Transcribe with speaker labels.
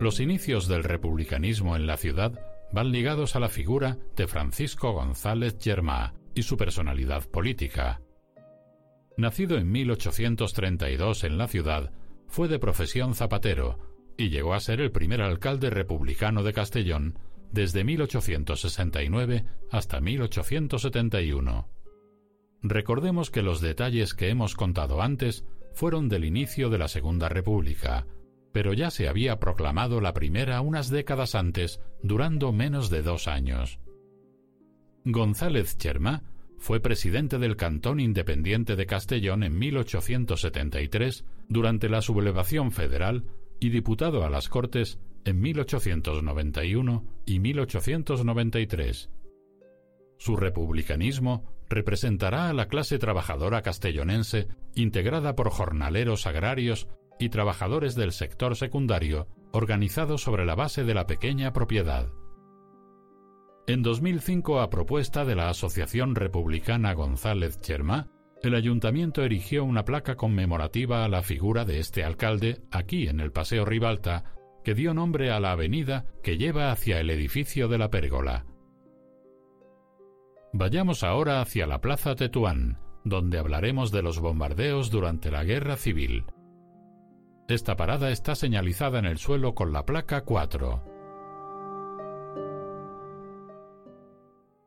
Speaker 1: Los inicios del republicanismo en la ciudad van ligados a la figura de Francisco González Germà y su personalidad política. Nacido en 1832 en la ciudad, fue de profesión zapatero y llegó a ser el primer alcalde republicano de Castellón desde 1869 hasta 1871. Recordemos que los detalles que hemos contado antes fueron del inicio de la Segunda República, pero ya se había proclamado la primera unas décadas antes, durando menos de 2 años. González Germà fue presidente del Cantón Independiente de Castellón en 1873 durante la sublevación federal y diputado a las Cortes en 1891 y 1893. Su republicanismo representará a la clase trabajadora castellonense integrada por jornaleros agrarios y trabajadores del sector secundario organizados sobre la base de la pequeña propiedad. En 2005, a propuesta de la Asociación Republicana González Germà, el ayuntamiento erigió una placa conmemorativa a la figura de este alcalde aquí en el Paseo Ribalta, que dio nombre a la avenida que lleva hacia el edificio de la Pérgola. Vayamos ahora hacia la Plaza Tetuán, donde hablaremos de los bombardeos durante la Guerra Civil. Esta parada está señalizada en el suelo con la placa 4.